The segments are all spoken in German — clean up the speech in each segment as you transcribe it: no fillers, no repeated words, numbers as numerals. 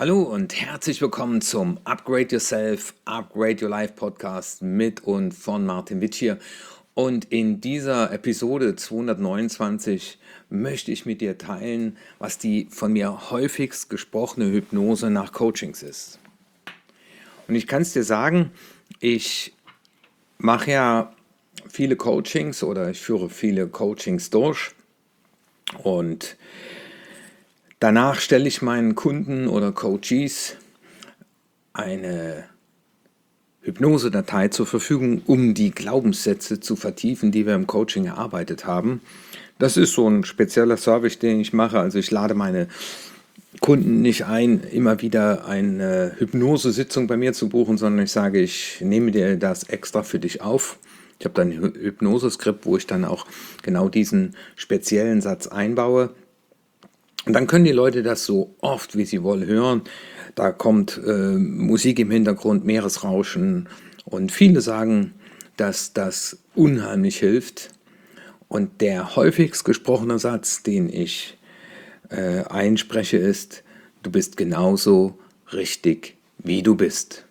Hallo und herzlich willkommen zum Upgrade Yourself, Upgrade Your Life Podcast mit und von Martin Witsch hier. Und in dieser Episode 229 möchte ich mit dir teilen, was die von mir häufigst gesprochene Hypnose nach Coachings ist. Und ich kann es dir sagen, ich mache ja viele Coachings oder ich führe viele Coachings durch und danach stelle ich meinen Kunden oder Coaches eine Hypnosedatei zur Verfügung, um die Glaubenssätze zu vertiefen, die wir im Coaching erarbeitet haben. Das ist so ein spezieller Service, den ich mache. Also ich lade meine Kunden nicht ein, immer wieder eine Hypnosesitzung bei mir zu buchen, sondern ich sage, ich nehme dir das extra für dich auf. Ich habe dann ein Hypnoseskript, wo ich dann auch genau diesen speziellen Satz einbaue. Und dann können die Leute das so oft, wie sie wollen, hören. Da kommt Musik im Hintergrund, Meeresrauschen. Und viele sagen, dass das unheimlich hilft. Und der häufigst gesprochene Satz, den ich einspreche, ist: Du bist genauso richtig, wie du bist.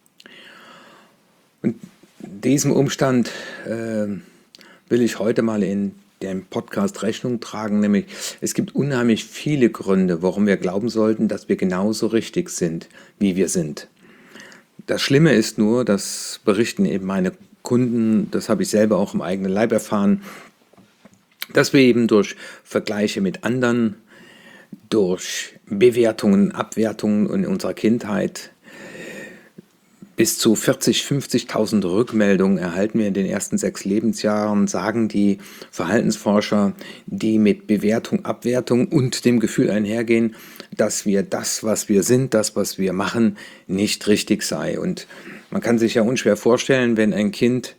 Und diesem Umstand will ich heute mal in dem Podcast Rechnung tragen, nämlich es gibt unheimlich viele Gründe, warum wir glauben sollten, dass wir genauso richtig sind, wie wir sind. Das Schlimme ist nur, das berichten eben meine Kunden, das habe ich selber auch im eigenen Leib erfahren, dass wir eben durch Vergleiche mit anderen, durch Bewertungen, Abwertungen in unserer Kindheit bis zu 40.000, 50.000 Rückmeldungen erhalten wir in den ersten 6 Lebensjahren, sagen die Verhaltensforscher, die mit Bewertung, Abwertung und dem Gefühl einhergehen, dass wir das, was wir sind, das, was wir machen, nicht richtig sei. Und man kann sich ja unschwer vorstellen, wenn ein Kind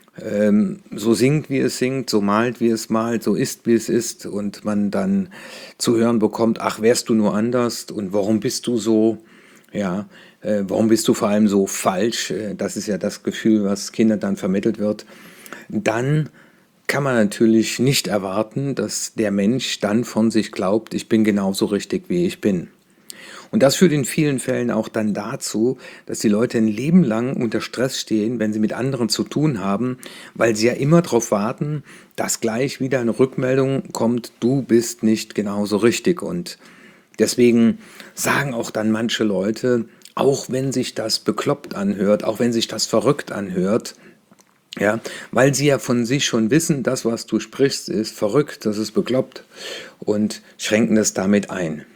so singt, wie es singt, so malt, wie es malt, so ist, wie es ist, und man dann zu hören bekommt: Ach, wärst du nur anders und warum bist du so? Ja, warum bist du vor allem so falsch? Das ist ja das Gefühl, was Kindern dann vermittelt wird. Dann kann man natürlich nicht erwarten, dass der Mensch dann von sich glaubt, ich bin genauso richtig, wie ich bin. Und das führt in vielen Fällen auch dann dazu, dass die Leute ein Leben lang unter Stress stehen, wenn sie mit anderen zu tun haben, weil sie ja immer darauf warten, dass gleich wieder eine Rückmeldung kommt: Du bist nicht genauso richtig. Und deswegen sagen auch dann manche Leute, auch wenn sich das bekloppt anhört, auch wenn sich das verrückt anhört, ja, weil sie ja von sich schon wissen, das, was du sprichst, ist verrückt, das ist bekloppt, und schränken das damit ein.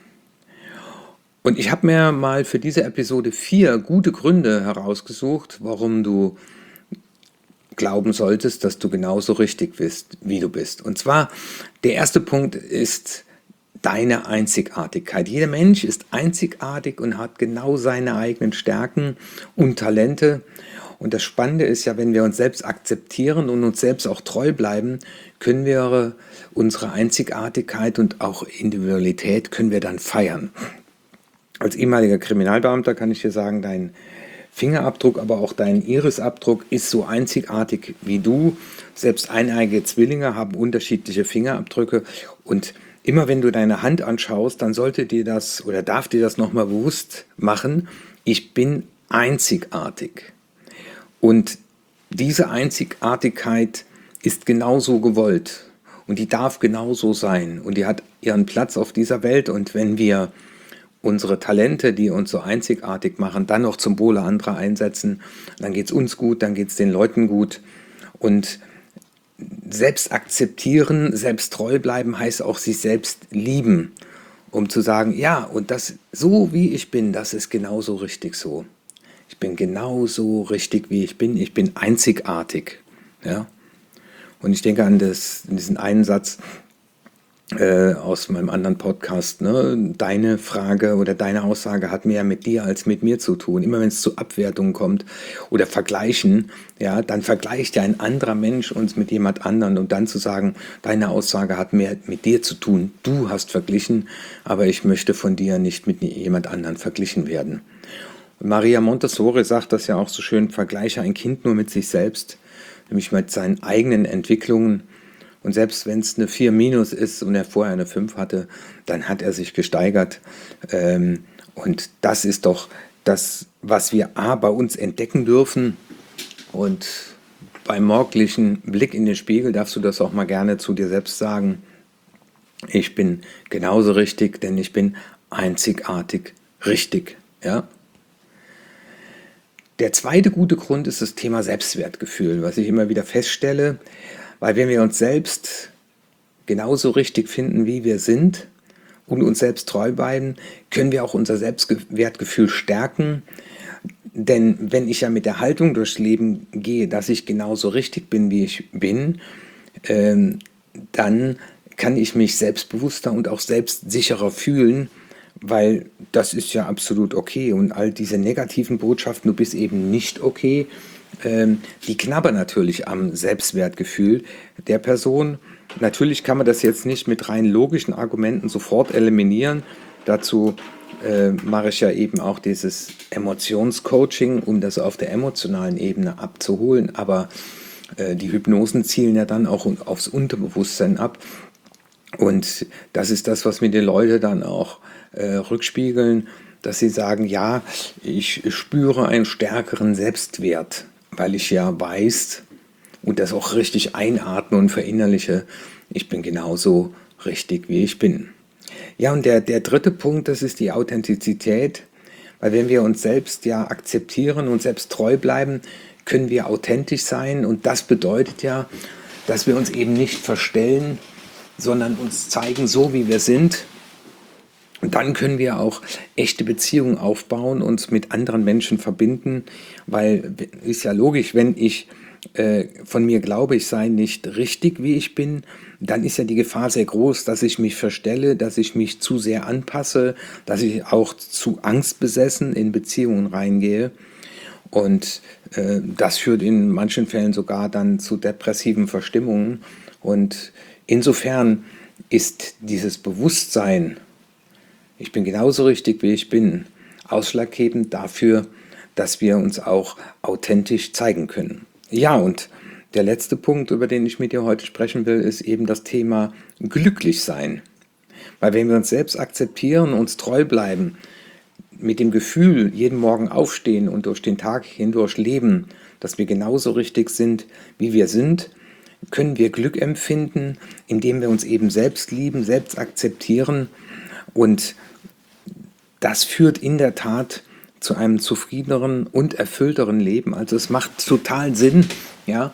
Und ich habe mir mal für diese Episode 4 gute Gründe herausgesucht, warum du glauben solltest, dass du genauso richtig bist, wie du bist. Und zwar, der erste Punkt ist deine Einzigartigkeit. Jeder Mensch ist einzigartig und hat genau seine eigenen Stärken und Talente. Und das Spannende ist ja, wenn wir uns selbst akzeptieren und uns selbst auch treu bleiben, können wir unsere Einzigartigkeit und auch Individualität können wir dann feiern. Als ehemaliger Kriminalbeamter kann ich dir sagen, dein Fingerabdruck, aber auch dein Irisabdruck ist so einzigartig wie du. Selbst eineige Zwillinge haben unterschiedliche Fingerabdrücke, und immer wenn du deine Hand anschaust, dann sollte dir das oder darf dir das nochmal bewusst machen: Ich bin einzigartig. Und diese Einzigartigkeit ist genauso gewollt und die darf genauso sein und die hat ihren Platz auf dieser Welt. Und wenn wir unsere Talente, die uns so einzigartig machen, dann noch zum Wohle anderer einsetzen, dann geht es uns gut, dann geht es den Leuten gut. Und selbst akzeptieren, selbst treu bleiben heißt auch sich selbst lieben, um zu sagen: Ja, und das, so wie ich bin, das ist genauso richtig so. Ich bin genauso richtig, wie ich bin einzigartig. Ja? Und ich denke an diesen einen Satz aus meinem anderen Podcast, ne? Deine Frage oder deine Aussage hat mehr mit dir als mit mir zu tun. Immer wenn es zu Abwertungen kommt oder Vergleichen, ja, dann vergleicht ja ein anderer Mensch uns mit jemand anderen, und dann zu sagen, deine Aussage hat mehr mit dir zu tun. Du hast verglichen, aber ich möchte von dir nicht mit jemand anderen verglichen werden. Und Maria Montessori sagt das ja auch so schön: Vergleiche ein Kind nur mit sich selbst, nämlich mit seinen eigenen Entwicklungen. Und selbst wenn es eine 4 minus ist und er vorher eine 5 hatte, dann hat er sich gesteigert. Und das ist doch das, was wir bei uns entdecken dürfen. Und beim morgendlichen Blick in den Spiegel darfst du das auch mal gerne zu dir selbst sagen. Ich bin genauso richtig, denn ich bin einzigartig richtig. Ja? Der zweite gute Grund ist das Thema Selbstwertgefühl, was ich immer wieder feststelle, weil wenn wir uns selbst genauso richtig finden, wie wir sind und uns selbst treu bleiben, können wir auch unser Selbstwertgefühl stärken. Denn wenn ich ja mit der Haltung durchs Leben gehe, dass ich genauso richtig bin, wie ich bin, dann kann ich mich selbstbewusster und auch selbstsicherer fühlen, weil das ist ja absolut okay. Und all diese negativen Botschaften, du bist eben nicht okay, die knabbern natürlich am Selbstwertgefühl der Person. Natürlich kann man das jetzt nicht mit rein logischen Argumenten sofort eliminieren. Dazu mache ich ja eben auch dieses Emotionscoaching, um das auf der emotionalen Ebene abzuholen. Aber die Hypnosen zielen ja dann auch aufs Unterbewusstsein ab. Und das ist das, was mir die Leute dann auch rückspiegeln, dass sie sagen, ja, ich spüre einen stärkeren Selbstwert, weil ich ja weiß und das auch richtig einatme und verinnerliche, ich bin genauso richtig, wie ich bin. Ja, und der dritte Punkt, das ist die Authentizität, weil wenn wir uns selbst ja akzeptieren und selbst treu bleiben, können wir authentisch sein und das bedeutet ja, dass wir uns eben nicht verstellen, sondern uns zeigen, so wie wir sind. Und dann können wir auch echte Beziehungen aufbauen, uns mit anderen Menschen verbinden, weil ist ja logisch, wenn ich von mir glaube, ich sei nicht richtig, wie ich bin, dann ist ja die Gefahr sehr groß, dass ich mich verstelle, dass ich mich zu sehr anpasse, dass ich auch zu angstbesessen in Beziehungen reingehe. Und das führt in manchen Fällen sogar dann zu depressiven Verstimmungen. Und insofern ist dieses Bewusstsein, ich bin genauso richtig, wie ich bin, ausschlaggebend dafür, dass wir uns auch authentisch zeigen können. Ja, und der letzte Punkt, über den ich mit dir heute sprechen will, ist eben das Thema glücklich sein. Weil wenn wir uns selbst akzeptieren, uns treu bleiben, mit dem Gefühl, jeden Morgen aufstehen und durch den Tag hindurch leben, dass wir genauso richtig sind, wie wir sind, können wir Glück empfinden, indem wir uns eben selbst lieben, selbst akzeptieren. Und das führt in der Tat zu einem zufriedeneren und erfüllteren Leben. Also es macht total Sinn, ja.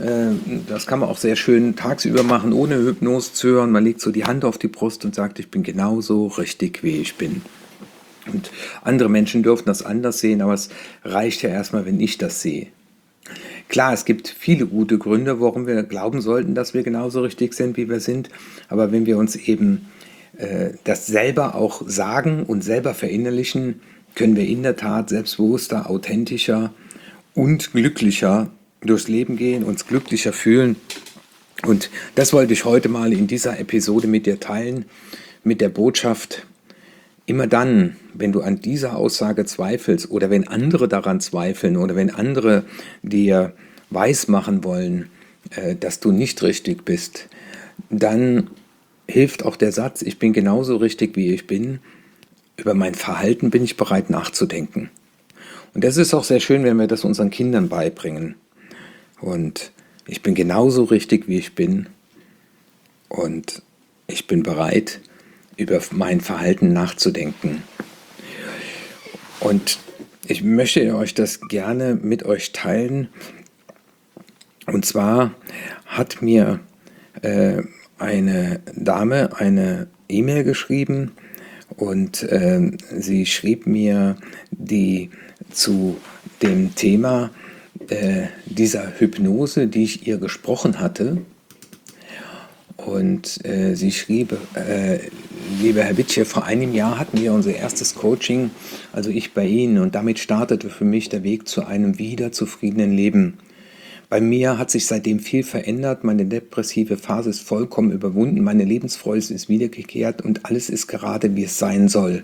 Das kann man auch sehr schön tagsüber machen, ohne Hypnose zu hören. Man legt so die Hand auf die Brust und sagt, ich bin genauso richtig, wie ich bin. Und andere Menschen dürfen das anders sehen, aber es reicht ja erstmal, wenn ich das sehe. Klar, es gibt viele gute Gründe, warum wir glauben sollten, dass wir genauso richtig sind, wie wir sind. Aber wenn wir uns eben das selber auch sagen und selber verinnerlichen, können wir in der Tat selbstbewusster, authentischer und glücklicher durchs Leben gehen, uns glücklicher fühlen. Und das wollte ich heute mal in dieser Episode mit dir teilen, mit der Botschaft: Immer dann, wenn du an dieser Aussage zweifelst oder wenn andere daran zweifeln oder wenn andere dir weismachen wollen, dass du nicht richtig bist, dann hilft auch der Satz, ich bin genauso richtig, wie ich bin. Über mein Verhalten bin ich bereit nachzudenken. Und das ist auch sehr schön, wenn wir das unseren Kindern beibringen. Und ich bin genauso richtig, wie ich bin. Und ich bin bereit, über mein Verhalten nachzudenken. Und ich möchte euch das gerne mit euch teilen. Und zwar hat mir eine Dame eine E-Mail geschrieben und sie schrieb mir die zu dem Thema dieser Hypnose, die ich ihr gesprochen hatte. Und sie schrieb, lieber Herr Witsche, vor einem Jahr hatten wir unser erstes Coaching, also ich bei Ihnen, und damit startete für mich der Weg zu einem wieder zufriedenen Leben. Bei mir hat sich seitdem viel verändert, meine depressive Phase ist vollkommen überwunden, meine Lebensfreude ist wiedergekehrt und alles ist gerade, wie es sein soll.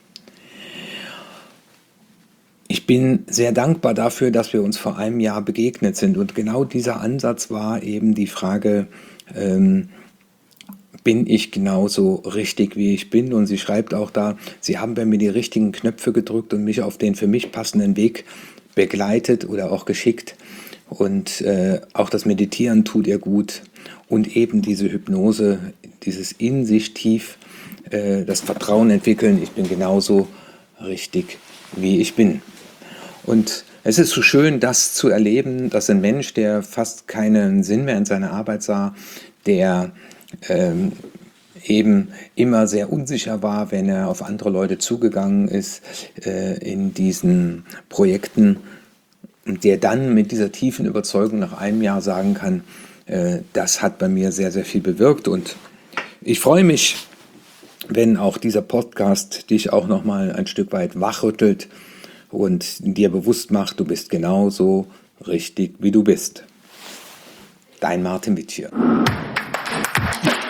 Ich bin sehr dankbar dafür, dass wir uns vor einem Jahr begegnet sind, und genau dieser Ansatz war eben die Frage, bin ich genauso richtig, wie ich bin. Und sie schreibt auch da, sie haben bei mir die richtigen Knöpfe gedrückt und mich auf den für mich passenden Weg begleitet oder auch geschickt. Und auch das Meditieren tut ihr gut. Und eben diese Hypnose, dieses in sich tief, das Vertrauen entwickeln, ich bin genauso richtig, wie ich bin. Und es ist so schön, das zu erleben, dass ein Mensch, der fast keinen Sinn mehr in seiner Arbeit sah, der eben immer sehr unsicher war, wenn er auf andere Leute zugegangen ist in diesen Projekten, der dann mit dieser tiefen Überzeugung nach einem Jahr sagen kann, das hat bei mir sehr, sehr viel bewirkt. Und ich freue mich, wenn auch dieser Podcast dich auch nochmal ein Stück weit wachrüttelt und dir bewusst macht, du bist genauso richtig, wie du bist. Dein Martin Witt hier.